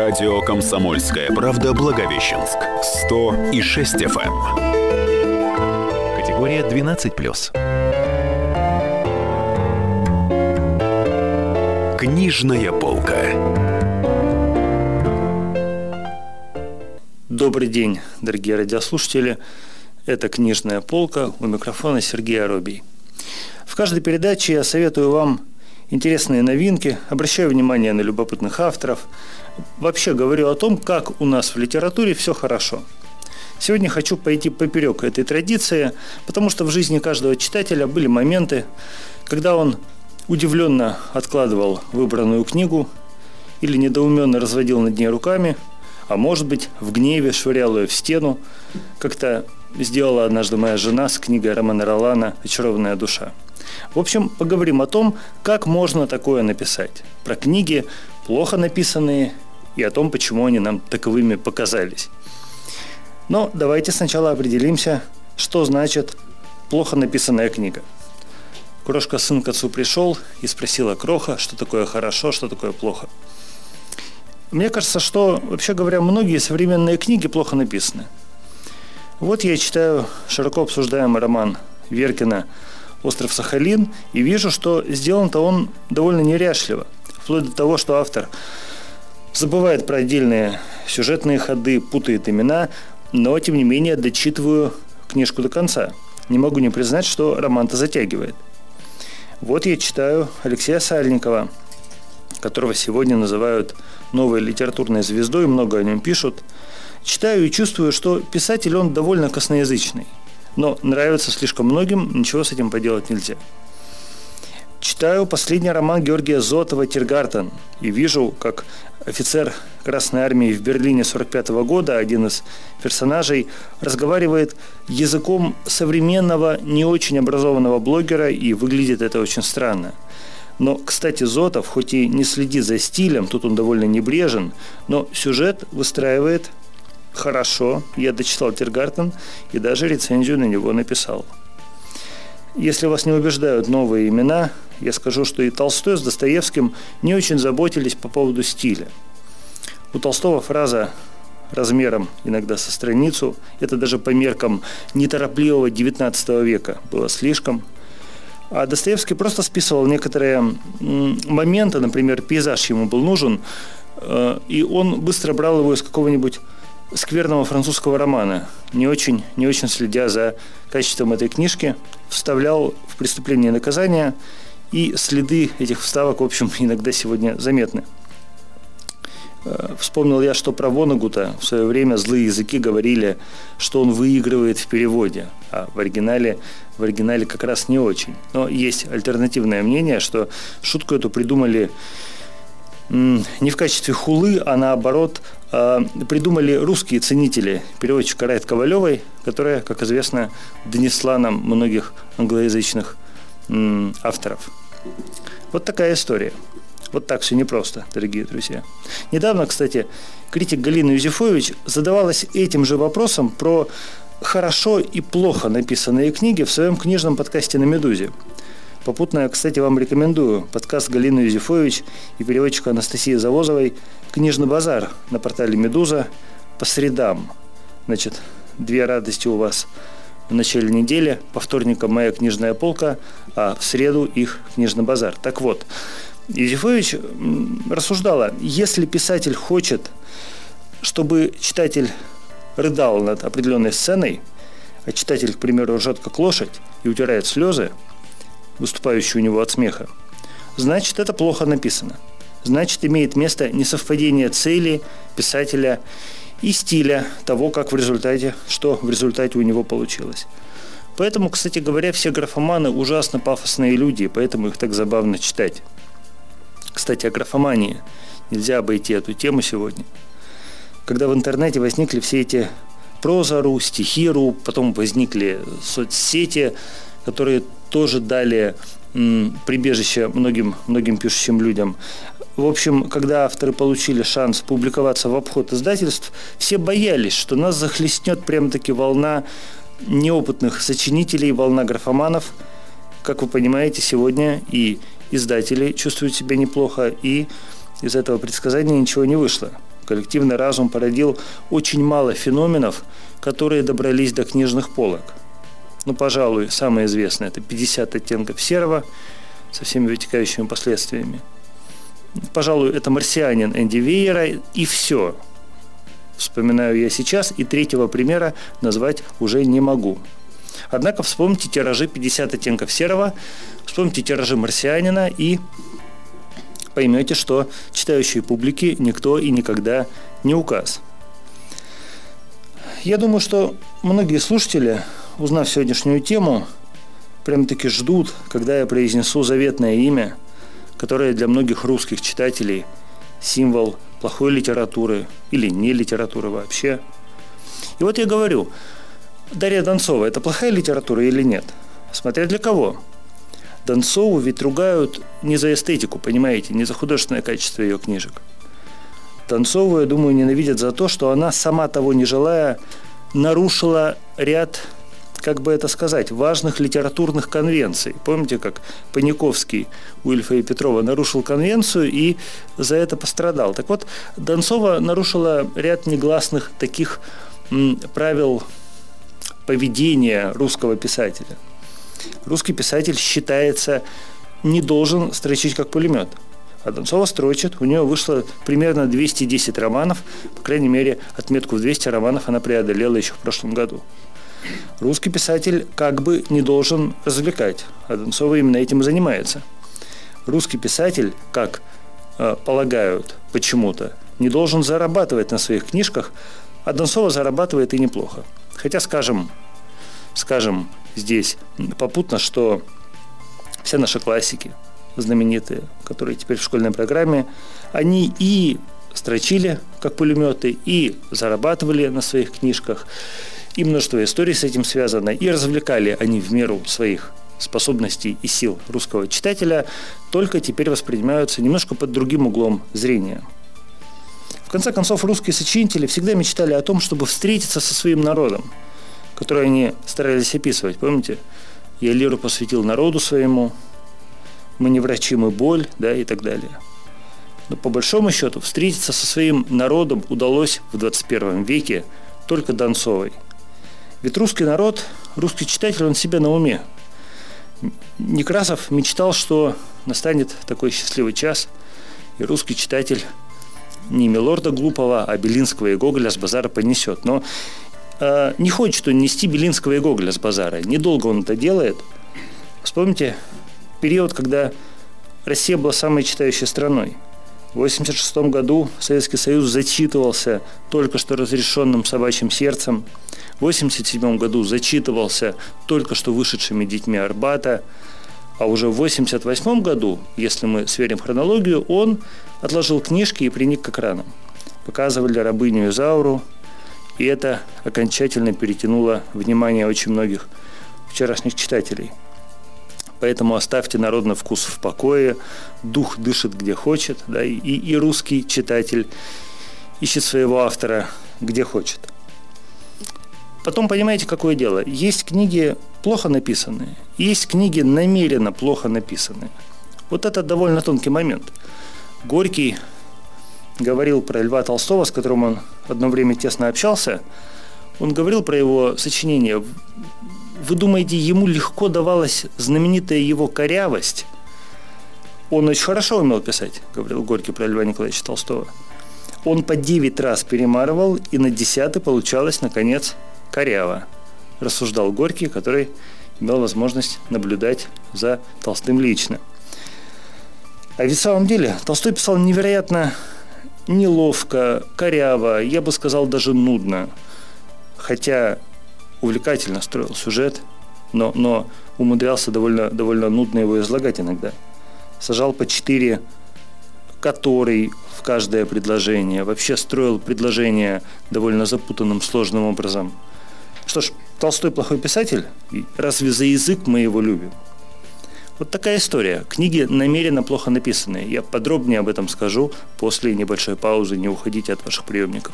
Радио «Комсомольская правда» Благовещенск. 100,6 FM. Категория 12+. Книжная полка. Добрый день, дорогие радиослушатели. Это «Книжная полка», у микрофона Сергей Аробий. В каждой передаче я советую вам интересные новинки, обращаю внимание на любопытных авторов. Вообще говорю о том, как у нас в литературе все хорошо. Сегодня хочу пойти поперек этой традиции, потому что в жизни каждого читателя были моменты, когда он удивленно откладывал выбранную книгу или недоуменно разводил над ней руками, а может быть, в гневе швырял ее в стену, как-то сделала однажды моя жена с книгой Романа Ролана «Очарованная душа». В общем, поговорим о том, как можно такое написать. Про книги, плохо написанные, и о том, почему они нам таковыми показались. Но давайте сначала определимся, что значит «плохо написанная книга». Крошка сын к отцу пришел и спросила: «Кроха, что такое хорошо, что такое плохо?» Мне кажется, что, вообще говоря, многие современные книги плохо написаны. Вот я читаю широко обсуждаемый роман Веркина «Остров Сахалин» и вижу, что сделан-то он довольно неряшливо, вплоть до того, что автор забывает про отдельные сюжетные ходы, путает имена, но, тем не менее, дочитываю книжку до конца. Не могу не признать, что роман-то затягивает. Вот я читаю Алексея Сальникова, которого сегодня называют новой литературной звездой, много о нем пишут. Читаю и чувствую, что писатель он довольно косноязычный, но нравится слишком многим, ничего с этим поделать нельзя. Читаю последний роман Георгия Зотова «Тиргартен» и вижу, как офицер Красной Армии в Берлине 1945 года, один из персонажей, разговаривает языком современного, не очень образованного блогера, и выглядит это очень странно. Но, кстати, Зотов, хоть и не следит за стилем, тут он довольно небрежен, но сюжет выстраивает хорошо. Я дочитал «Тиргартен» и даже рецензию на него написал. Если вас не убеждают новые имена, я скажу, что и Толстой с Достоевским не очень заботились по поводу стиля. У Толстого фраза размером иногда со страницу, это даже по меркам неторопливого XIX века было слишком. А Достоевский просто списывал некоторые моменты, например, пейзаж ему был нужен, и он быстро брал его из какого-нибудь скверного французского романа, не очень следя за качеством этой книжки, вставлял в «Преступление и наказание», и следы этих вставок, в общем, иногда сегодня заметны. Вспомнил я, что про Воннегута в свое время злые языки говорили, что он выигрывает в переводе, а в оригинале как раз не очень. Но есть альтернативное мнение, что шутку эту придумали не в качестве хулы, а наоборот придумали русские ценители, переводчик Райт Ковалевой, которая, как известно, донесла нам многих англоязычных авторов. Вот такая история. Вот так все непросто, дорогие друзья. Недавно, кстати, критик Галина Юзефович задавалась этим же вопросом про хорошо и плохо написанные книги в своем книжном подкасте на «Медузе». Попутно, кстати, вам рекомендую подкаст Галины Юзефович и переводчика Анастасии Завозовой «Книжный базар» на портале «Медуза» по средам. Значит, две радости у вас в начале недели. По вторникам моя книжная полка, а в среду их «Книжный базар». Так вот, Юзефович рассуждала, если писатель хочет, чтобы читатель рыдал над определенной сценой, а читатель, к примеру, ржет как лошадь и утирает слезы, выступающие у него от смеха, значит, это плохо написано. Значит, имеет место несовпадение цели писателя и стиля того, что в результате у него получилось. Поэтому, кстати говоря, все графоманы ужасно пафосные люди, поэтому их так забавно читать. Кстати, о графомании. Нельзя обойти эту тему сегодня. Когда в интернете возникли все эти проза.ру, стихи.ру, потом возникли соцсети, которые тоже дали прибежище многим пишущим людям. В общем, когда авторы получили шанс публиковаться в обход издательств, все боялись, что нас захлестнет прямо-таки волна неопытных сочинителей, волна графоманов. Как вы понимаете, сегодня и издатели чувствуют себя неплохо, и из этого предсказания ничего не вышло. коллективный разум породил очень мало феноменов, которые добрались до книжных полок. Пожалуй, самое известное – это «50 оттенков серого» со всеми вытекающими последствиями. Пожалуй, это «Марсианин» Энди Вейера и все. Вспоминаю я сейчас, и третьего примера назвать уже не могу. Однако вспомните тиражи «50 оттенков серого», вспомните тиражи «Марсианина» и поймете, что читающей публике никто и никогда не указ. Я думаю, что многие слушатели, узнав сегодняшнюю тему, прям-таки ждут, когда я произнесу заветное имя, которое для многих русских читателей символ плохой литературы или не литературы вообще. И вот я говорю, Дарья Донцова – это плохая литература или нет? Смотря для кого. Донцову ведь ругают не за эстетику, понимаете, не за художественное качество ее книжек. Донцову, я думаю, ненавидят за то, что она, сама того не желая, нарушила ряд, как бы это сказать, важных литературных конвенций. Помните, как Паниковский у Ильфа и Петрова нарушил конвенцию и за это пострадал? Так вот, Донцова нарушила ряд негласных таких правил поведения русского писателя. Русский писатель считается не должен строчить как пулемет. А Донцова строчит, у нее вышло примерно 210 романов, по крайней мере, отметку в 200 романов она преодолела еще в прошлом году. Русский писатель как бы не должен развлекать, а Донцова именно этим и занимается. Русский писатель, как полагают почему-то, не должен зарабатывать на своих книжках, а Донцова зарабатывает и неплохо. Хотя, скажем здесь попутно, что все наши классики, знаменитые, которые теперь в школьной программе, они и строчили как пулеметы, и зарабатывали на своих книжках, и множество историй с этим связано, и развлекали они в меру своих способностей и сил русского читателя, только теперь воспринимаются немножко под другим углом зрения. В конце концов, русские сочинители всегда мечтали о том, чтобы встретиться со своим народом, который они старались описывать. Помните? «Я лиру посвятил народу своему», «Мы не врачи, мы боль», да, и так далее. Но по большому счету встретиться со своим народом удалось в 21 веке только Донцовой. Ведь русский народ, русский читатель, он себе на уме. Некрасов мечтал, что настанет такой счастливый час, и русский читатель не Милорда Глупого, а Белинского и Гоголя с базара понесет. Но не хочет он нести Белинского и Гоголя с базара. Недолго он это делает. Вспомните период, когда Россия была самой читающей страной. В 1986 году Советский Союз зачитывался только что разрешенным «Собачьим сердцем». В 1987 году зачитывался только что вышедшими детьми Арбата. А уже в 1988 году, если мы сверим хронологию, он отложил книжки и приник к экранам. Показывали «Рабыню Изауру», и это окончательно перетянуло внимание очень многих вчерашних читателей. Поэтому оставьте народный вкус в покое, дух дышит где хочет, да, и русский читатель ищет своего автора где хочет. Потом понимаете, какое дело. Есть книги плохо написанные, есть книги намеренно плохо написанные. Вот это довольно тонкий момент. Горький говорил про Льва Толстого, с которым он одно время тесно общался. Он говорил про его сочинение. Вы думаете, ему легко давалась знаменитая его корявость? Он очень хорошо умел писать, говорил Горький про Льва Николаевича Толстого. Он по 9 раз перемарывал, и на 10-й получалось, наконец, коряво, рассуждал Горький, который имел возможность наблюдать за Толстым лично. А ведь в самом деле Толстой писал невероятно неловко, коряво, я бы сказал, даже нудно. Хотя увлекательно строил сюжет, но умудрялся довольно нудно его излагать иногда. Сажал по 4 «который» в каждое предложение. Вообще строил предложение довольно запутанным, сложным образом. Что ж, Толстой плохой писатель? Разве за язык мы его любим? Вот такая история. Книги намеренно плохо написанные. Я подробнее об этом скажу после небольшой паузы. Не уходите от ваших приемников.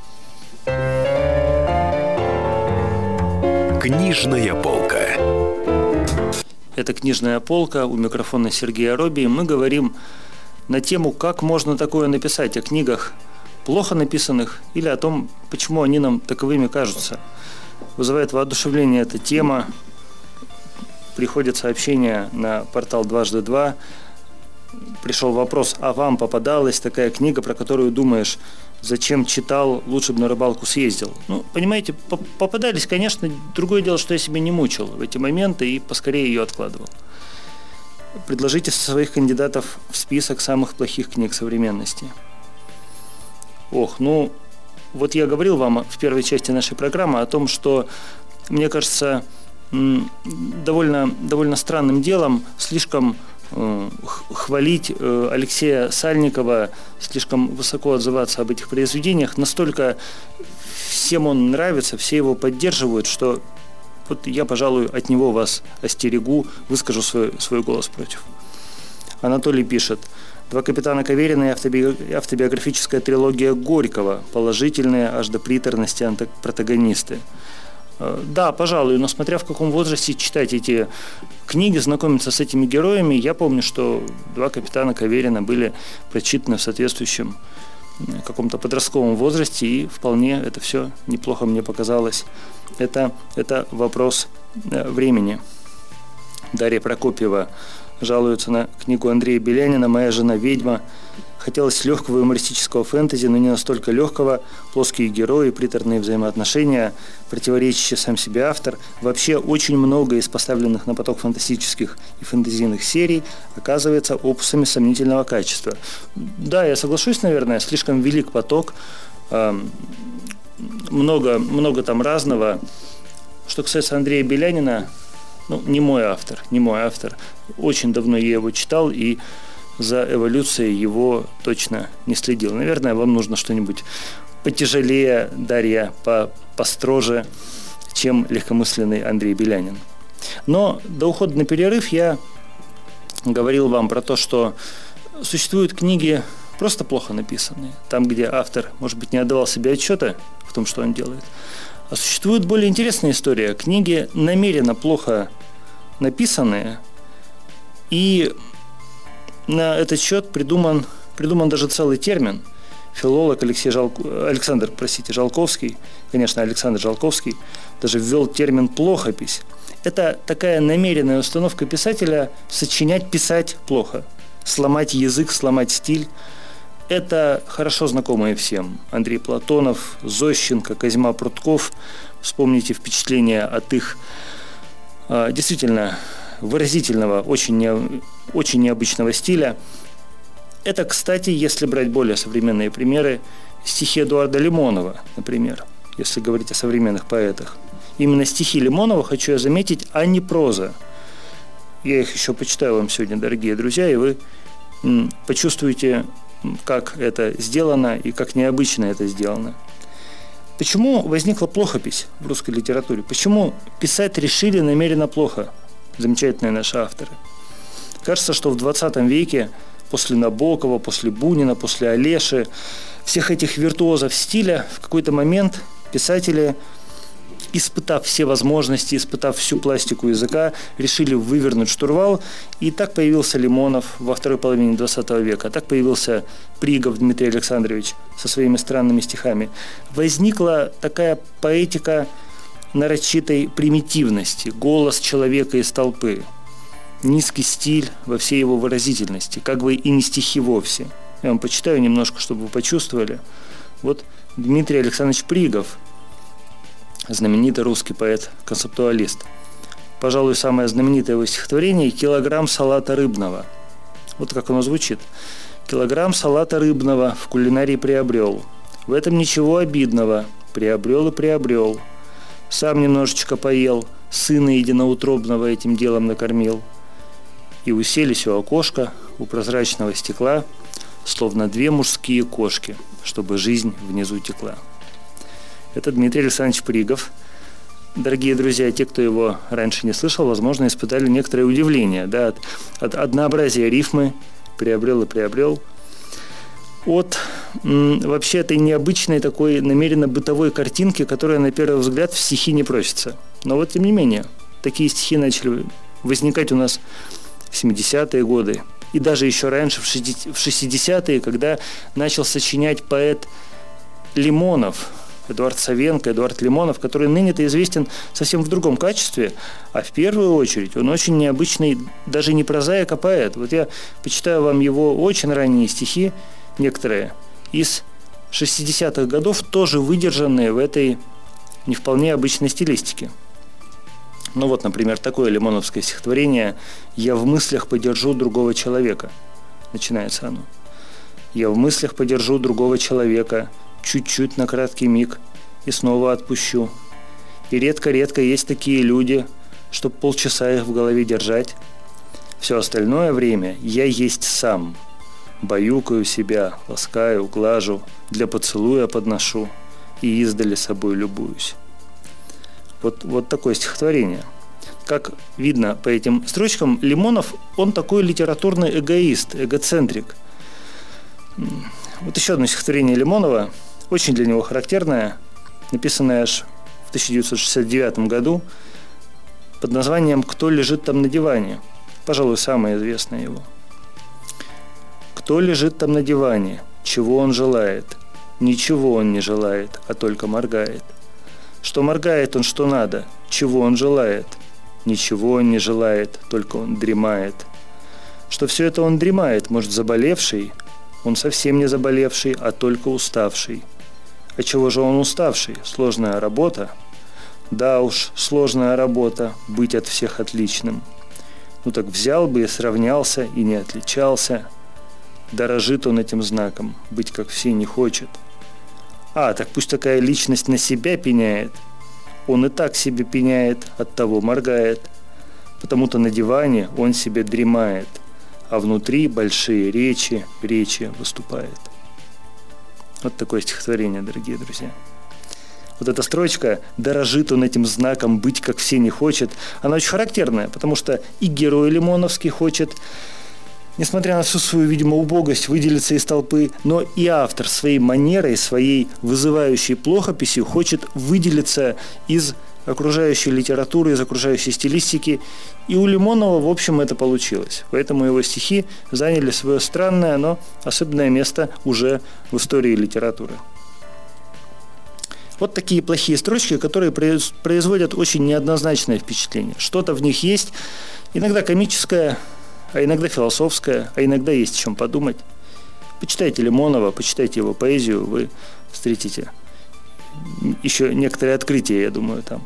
Книжная полка. Это «Книжная полка». У микрофона Сергей Аробий. Мы говорим на тему, как можно такое написать о книгах плохо написанных или о том, почему они нам таковыми кажутся. Вызывает воодушевление эта тема. Приходят сообщения на портал «Дважды два». Пришел вопрос: а вам попадалась такая книга, про которую думаешь, зачем читал, лучше бы на рыбалку съездил? Ну, понимаете, попадались, конечно. Другое дело, что я себя не мучил в эти моменты и поскорее ее откладывал. Предложите своих кандидатов в список самых плохих книг современности. Вот я говорил вам в первой части нашей программы о том, что, мне кажется, довольно странным делом слишком хвалить Алексея Сальникова, слишком высоко отзываться об этих произведениях. Настолько всем он нравится, все его поддерживают, что вот я, пожалуй, от него вас остерегу, выскажу свой голос против. Анатолий пишет: «Два капитана Каверина» и автобиографическая трилогия Горького, положительные аж до приторности протагонисты. Да, пожалуй, но смотря в каком возрасте читать эти книги, знакомиться с этими героями. Я помню, что «Два капитана Каверина» были прочитаны в соответствующем каком-то подростковом возрасте, и вполне это все неплохо мне показалось. Это вопрос времени. Дарья Прокопьева жалуется на книгу Андрея Белянина «Моя жена ведьма». Хотелось легкого юмористического фэнтези, но не настолько легкого. Плоские герои, приторные взаимоотношения, противоречащий сам себе автор. Вообще очень много из поставленных на поток фантастических и фэнтезийных серий оказывается опусами сомнительного качества. Да, я соглашусь, наверное, слишком велик поток, много там разного. Что касается Андрея Белянина, не мой автор. Очень давно я его читал и за эволюцией его точно не следил. Наверное, вам нужно что-нибудь потяжелее, Дарья, построже, чем легкомысленный Андрей Белянин. Но до ухода на перерыв я говорил вам про то, что существуют книги просто плохо написанные, там, где автор, может быть, не отдавал себе отчета в том, что он делает. А существует более интересная история. Книги намеренно плохо написанные, и на этот счет придуман даже целый термин. Филолог Александр Жалковский, конечно, Александр Жалковский, даже ввел термин «плохопись». Это такая намеренная установка писателя сочинять, писать плохо, сломать язык, сломать стиль. Это хорошо знакомые всем: Андрей Платонов, Зощенко, Козьма Прутков. Вспомните впечатления от их действительно выразительного, очень необычного стиля. Это, кстати, если брать более современные примеры, стихи Эдуарда Лимонова, например, если говорить о современных поэтах. Именно стихи Лимонова, хочу я заметить, а не проза. Я их еще почитаю вам сегодня, дорогие друзья, и вы почувствуете, как это сделано и как необычно это сделано. Почему возникла плохопись в русской литературе? Почему писать решили намеренно плохо замечательные наши авторы? Кажется, что в 20 веке, после Набокова, после Бунина, после Олеши, всех этих виртуозов стиля, в какой-то момент писатели, испытав все возможности, испытав всю пластику языка, решили вывернуть штурвал, и так появился Лимонов во второй половине 20 века, так появился Пригов Дмитрий Александрович со своими странными стихами. Возникла такая поэтика нарочитой примитивности, голос человека из толпы, низкий стиль во всей его выразительности, как бы и не стихи вовсе. Я вам почитаю немножко, чтобы вы почувствовали. Вот Дмитрий Александрович Пригов, знаменитый русский поэт-концептуалист. Пожалуй, самое знаменитое его стихотворение «Килограмм салата рыбного». Вот как оно звучит. «Килограмм салата рыбного в кулинарии приобрел. В этом ничего обидного. Приобрел и приобрел. Сам немножечко поел, сына единоутробного этим делом накормил. И уселись у окошка, у прозрачного стекла, словно две мужские кошки, чтобы жизнь внизу текла». Это Дмитрий Александрович Пригов. Дорогие друзья, те, кто его раньше не слышал, возможно, испытали некоторое удивление, да, от однообразия рифмы «приобрел» и «приобрел», от вообще этой необычной такой намеренно бытовой картинки, которая на первый взгляд в стихи не просится. Но вот, тем не менее, такие стихи начали возникать у нас в 70-е годы и даже еще раньше, в 60-е, когда начал сочинять поэт Лимонов, Эдуард Савенко, Эдуард Лимонов, который ныне-то известен совсем в другом качестве, а в первую очередь он очень необычный, даже не прозаик, а поэт. Вот я почитаю вам его очень ранние стихи, некоторые, из 60-х годов, тоже выдержанные в этой не вполне обычной стилистике. Ну вот, например, такое лимоновское стихотворение «Я в мыслях подержу другого человека». Начинается оно. «Я в мыслях подержу другого человека, чуть-чуть на краткий миг, и снова отпущу. И редко-редко есть такие люди, чтоб полчаса их в голове держать. Все остальное время я есть сам. Баюкаю себя, ласкаю, глажу, для поцелуя подношу и издали собой любуюсь». Вот такое стихотворение. Как видно по этим строчкам, Лимонов, он такой литературный эгоист, эгоцентрик. Вот еще одно стихотворение Лимонова, очень для него характерное, написанное аж в 1969 году под названием «Кто лежит там на диване?». Пожалуй, самое известное его. «Кто лежит там на диване? Чего он желает? Ничего он не желает, а только моргает. Что моргает он, что надо? Чего он желает? Ничего он не желает, только он дремает. Что все это он дремает, может, заболевший? Он совсем не заболевший, а только уставший. А чего же он уставший? Сложная работа? Да уж, сложная работа, быть от всех отличным. Ну так взял бы и сравнялся, и не отличался. Дорожит он этим знаком, быть как все не хочет. А, так пусть такая личность на себя пеняет. Он и так себе пеняет, оттого моргает. Потому-то на диване он себе дремает, а внутри большие речи выступает. Вот такое стихотворение, дорогие друзья. Вот эта строчка «Дорожит он этим знаком, быть как все не хочет», она очень характерная, потому что и герой Лимоновский хочет, несмотря на всю свою, видимо, убогость, выделиться из толпы, но и автор своей манерой, своей вызывающей плохописью хочет выделиться из окружающей литературы, из окружающей стилистики. И у Лимонова, в общем, это получилось. Поэтому его стихи заняли свое странное, но особенное место уже в истории литературы. Вот такие плохие строчки, которые производят очень неоднозначное впечатление. Что-то в них есть, иногда комическое, а иногда философское, а иногда есть о чем подумать. Почитайте Лимонова, почитайте его поэзию, вы встретите еще некоторые открытия, я думаю, там.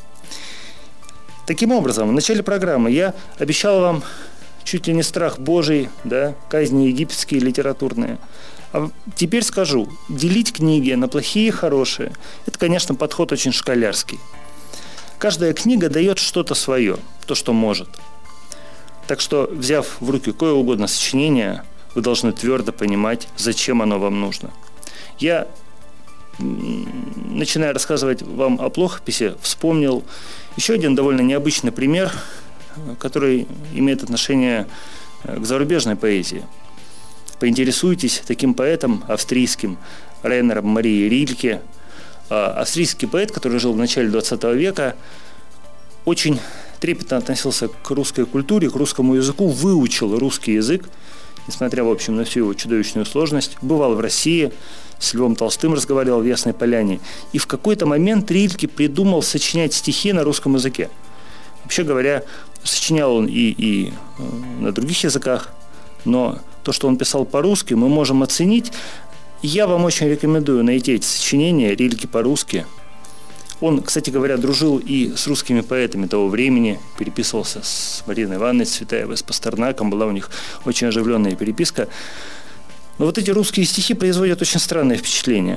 Таким образом, в начале программы я обещал вам чуть ли не страх Божий, да, казни египетские литературные. А теперь скажу, делить книги на плохие и хорошие – это, конечно, подход очень школярский. Каждая книга дает что-то свое, то, что может. Так что, взяв в руки какое угодно сочинение, вы должны твердо понимать, зачем оно вам нужно. Я, начиная рассказывать вам о плохописи, вспомнил еще один довольно необычный пример, который имеет отношение к зарубежной поэзии. Поинтересуйтесь таким поэтом австрийским Рейнером Марией Рильке. Австрийский поэт, который жил в начале 20 века, очень трепетно относился к русской культуре, к русскому языку, выучил русский язык, несмотря, в общем, на всю его чудовищную сложность, бывал в России, с Львом Толстым разговаривал в Ясной Поляне, и в какой-то момент Рильке придумал сочинять стихи на русском языке. Вообще говоря, сочинял он и на других языках, но то, что он писал по-русски, мы можем оценить. Я вам очень рекомендую найти эти сочинения Рильке по-русски. Он, кстати говоря, дружил и с русскими поэтами того времени, переписывался с Мариной Ивановной Цветаевой, с Пастернаком, была у них очень оживленная переписка. Но вот эти русские стихи производят очень странное впечатление.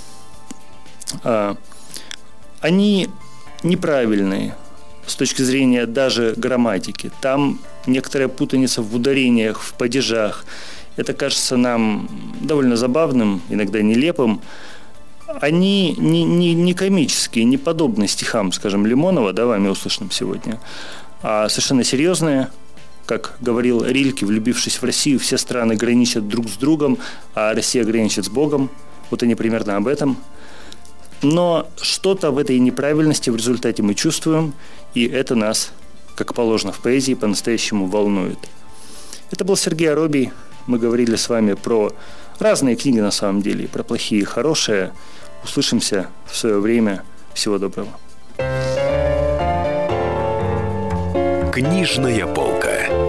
Они неправильные с точки зрения даже грамматики. Там некоторая путаница в ударениях, в падежах. Это кажется нам довольно забавным, иногда нелепым. Они не комические, не подобны стихам, скажем, Лимонова, да, вами услышанным сегодня, а совершенно серьезные. Как говорил Рильке, влюбившись в Россию, все страны граничат друг с другом, а Россия граничит с Богом. Вот они примерно об этом. Но что-то в этой неправильности в результате мы чувствуем, и это нас, как положено в поэзии, по-настоящему волнует. Это был Сергей Аробий. Мы говорили с вами про Разные книги на самом деле, и про плохие, и хорошие. Услышимся в свое время. Всего доброго. Книжная полка.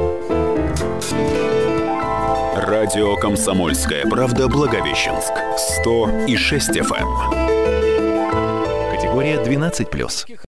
Радио «Комсомольская правда» Благовещенск. 100,6 FM. Категория 12+.